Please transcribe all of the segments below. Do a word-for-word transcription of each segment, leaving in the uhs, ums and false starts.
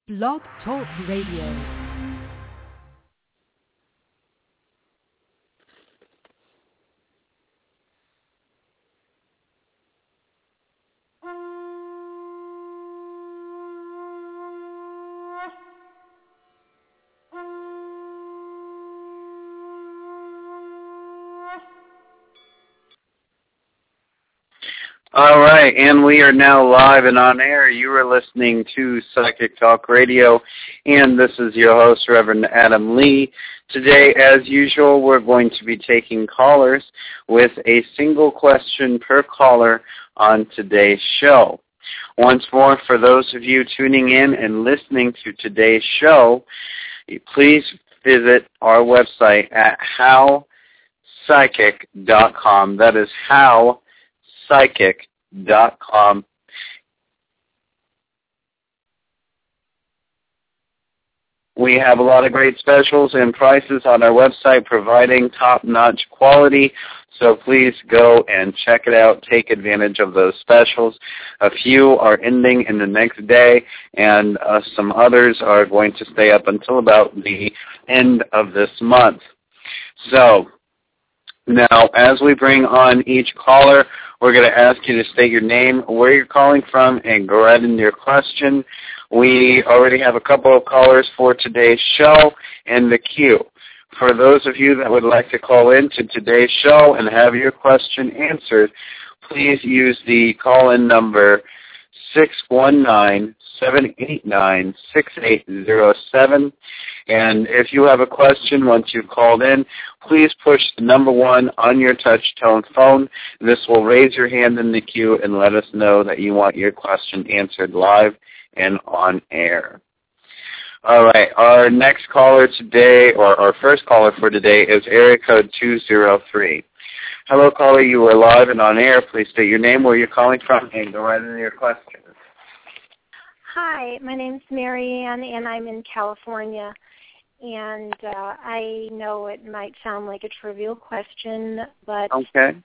Blog Talk Radio. All right, and we are now live and on air. You are listening to Psychic Talk Radio, and this is your host, Reverend Adam Lee. Today, as usual, we're going to be taking callers with a single question per caller on today's show. Once more, for those of you tuning in and listening to today's show, please visit our website at how psychic dot com. That is how psychic dot com. We have a lot of great specials and prices on our website providing top-notch quality, so please go and check it out. Take advantage of those specials. A few are ending in the next day, and uh, some others are going to stay up until about the end of this month. So, now, as we bring on each caller, we're going to ask you to state your name, where you're calling from, and go right into your question. We already have a couple of callers for today's show in the queue. For those of you that would like to call in to today's show and have your question answered, please use the call-in number six one nine, seven eight nine, six eight zero seven. And if you have a question once you've called in, please push the number one on your touch-tone phone. This will raise your hand in the queue and let us know that you want your question answered live and on air. All right, our next caller today, or our first caller for today, is area code two zero three. Hello, caller, you are live and on air. Please state your name, where you're calling from, and go right into your question. Hi, my name's Mary Ann, and I'm in California. And uh, I know it might sound like a trivial question, but okay.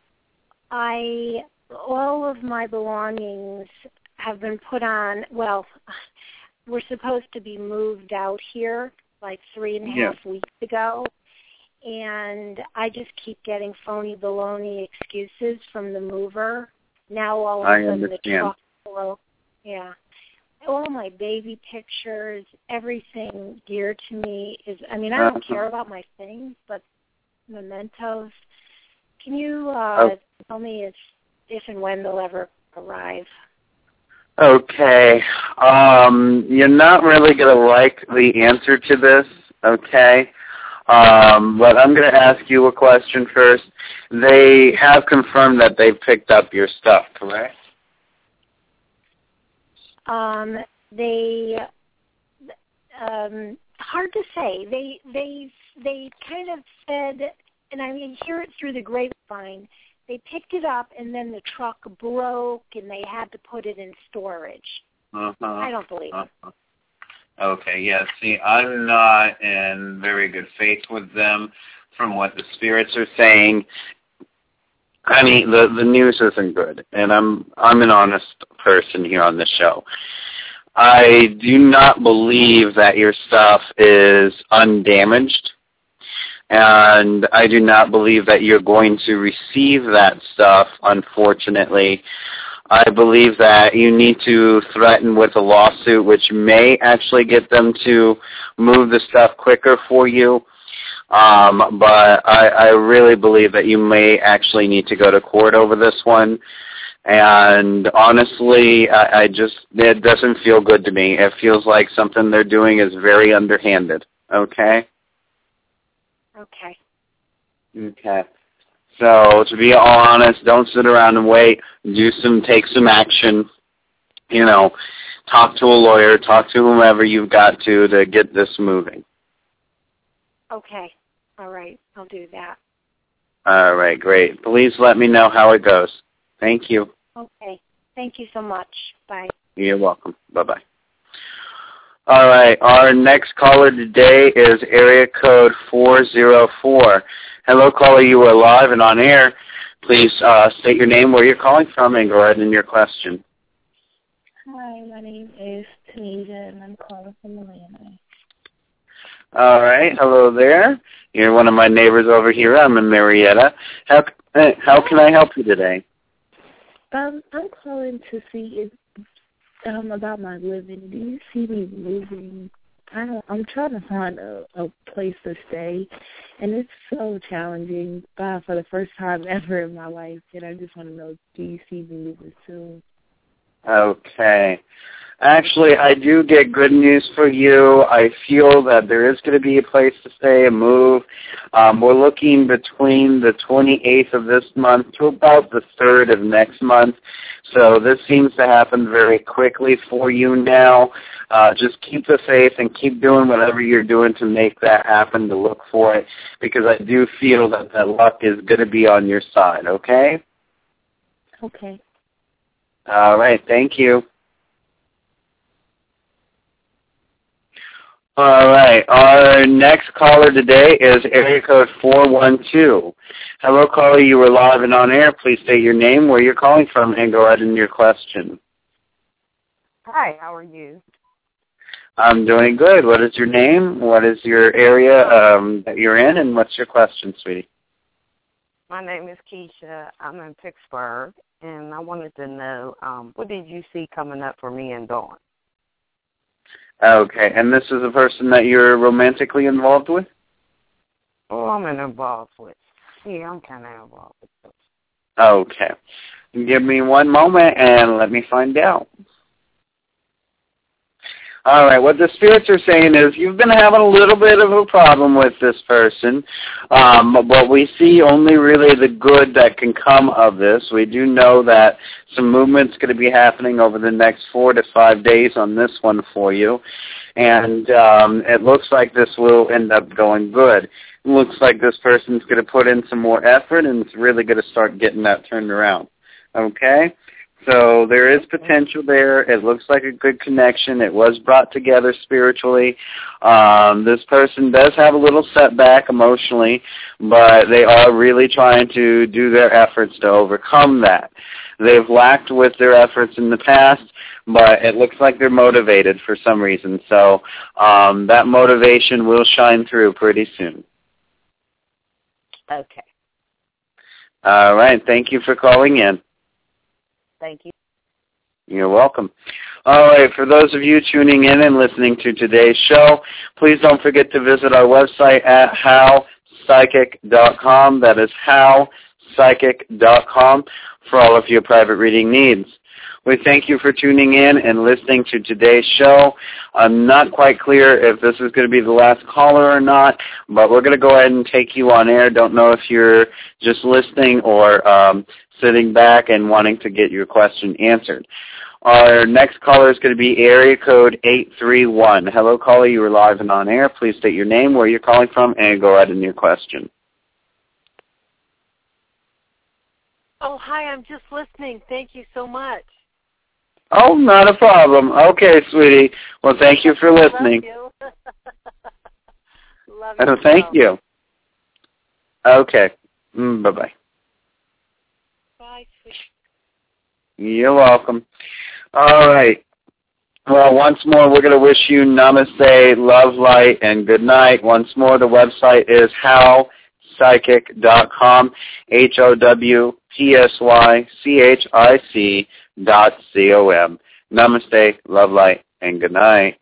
I all of my belongings have been put on. Well, we're supposed to be moved out here like three and a half yeah. weeks ago, and I just keep getting phony baloney excuses from the mover. Now all of a I sudden understand. the truck broke. Yeah. All my baby pictures, everything dear to me is, I mean, I don't uh-huh. care about my things, but mementos. Can you uh, oh. tell me if, if and when they'll ever arrive? Okay. Um, you're not really going to like the answer to this, okay? Um, but I'm going to ask you a question first. They have confirmed that they've picked up your stuff, correct? Um, they, um, hard to say. They, they, they kind of said, and I mean, hear it through the grapevine. They picked it up, and then the truck broke, and they had to put it in storage. Uh-huh. I don't believe uh-huh. it. Okay, yeah. See, I'm not in very good faith with them from what the spirits are saying. I mean, the the news isn't good, and I'm I'm an honest person here on the show. I do not believe that your stuff is undamaged, and I do not believe that you're going to receive that stuff, unfortunately. I believe that you need to threaten with a lawsuit, which may actually get them to move the stuff quicker for you. Um, but I, I really believe that you may actually need to go to court over this one. And honestly, I, I just, it doesn't feel good to me. It feels like something they're doing is very underhanded. Okay? Okay. Okay. So to be all honest, don't sit around and wait. Do some, take some action. You know, talk to a lawyer, talk to whomever you've got to to get this moving. Okay. All right. I'll do that. All right, great. Please let me know how it goes. Thank you. Okay. Thank you so much. Bye. You're welcome. Bye-bye. All right, our next caller today is area code four zero four. Hello, caller. You are live and on air. Please uh, state your name, where you're calling from, and go ahead in your question. Hi, my name is Tanisha, and I'm calling from Atlanta. All right. Hello there. You're one of my neighbors over here. I'm in Marietta. How how can I help you today? Um, I'm calling to see if, um about my living. Do you see me moving? I don't, I'm trying to find a, a place to stay, and it's so challenging uh, for the first time ever in my life. And I just want to know, do you see me moving soon? Okay. Actually, I do get good news for you. I feel that there is going to be a place to stay and move. Um, we're looking between the twenty-eighth of this month to about the third of next month. So this seems to happen very quickly for you now. Uh, just keep the faith and keep doing whatever you're doing to make that happen, to look for it, because I do feel that that luck is going to be on your side, okay? Okay. All right. Thank you. All right. Our next caller today is area code four one two. Hello, caller. You are live and on air. Please state your name, where you're calling from, and go ahead in your question. Hi. How are you? I'm doing good. What is your name? What is your area um, that you're in, and what's your question, sweetie? My name is Keisha. I'm in Pittsburgh, and I wanted to know, um, what did you see coming up for me and Dawn? Okay, and this is a person that you're romantically involved with? Oh, I'm involved with. Yeah, I'm kind of involved with this. Okay. Give me one moment and let me find out. All right, what the spirits are saying is you've been having a little bit of a problem with this person, um, but we see only really the good that can come of this. We do know that some movement's going to be happening over the next four to five days on this one for you, and um, it looks like this will end up going good. It looks like this person's going to put in some more effort, and it's really going to start getting that turned around. Okay? So there is potential there. It looks like a good connection. It was brought together spiritually. Um, this person does have a little setback emotionally, but they are really trying to do their efforts to overcome that. They've lacked with their efforts in the past, but it looks like they're motivated for some reason. So um, that motivation will shine through pretty soon. Okay. All right. Thank you for calling in. Thank you. You're welcome. All right, for those of you tuning in and listening to today's show, please don't forget to visit our website at how psychic dot com. That is how psychic dot com for all of your private reading needs. We thank you for tuning in and listening to today's show. I'm not quite clear if this is going to be the last caller or not, but we're going to go ahead and take you on air. Don't know if you're just listening or um, sitting back and wanting to get your question answered. Our next caller is going to be area code eight three one. Hello, caller. You are live and on air. Please state your name, where you're calling from, and go ahead in your question. Oh, hi. I'm just listening. Thank you so much. Oh, not a problem. Okay, sweetie. Well, thank you for listening. Love you. Love Oh, you. thank you. Okay. Mm, bye-bye. Bye, sweetie. You're welcome. All right. Well, once more, we're going to wish you namaste, love, light, and good night. Once more, the website is how psychic dot com, H O W P S Y C H I C dot C O M. Namaste, love, light, and good night.